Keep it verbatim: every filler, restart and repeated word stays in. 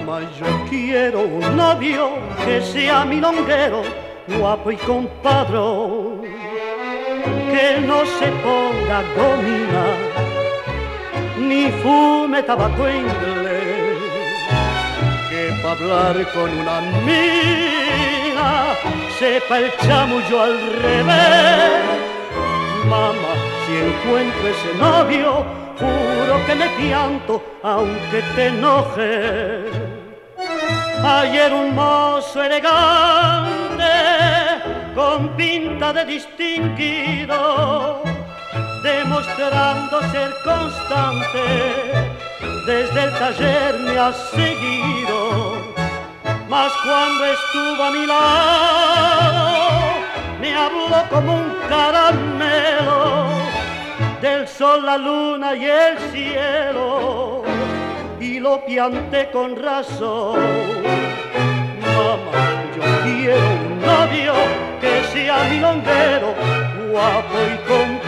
Mamá, yo quiero un novio que sea milonguero, guapo y compadrón, que no se ponga gomina ni fume tabaco inglés, que pa' hablar con una mina sepa el chamullo al revés. Mamá, si encuentro ese novio, juro que me pianto aunque te enoje. Ayer un mozo elegante con pinta de distinguido, demostrando ser constante, desde el taller me ha seguido. Mas cuando estuvo a mi lado, me habló como un caramelo del sol, la luna y el cielo, y lo pianté con razón. Mamá, yo quiero un novio que sea milonguero, guapo y con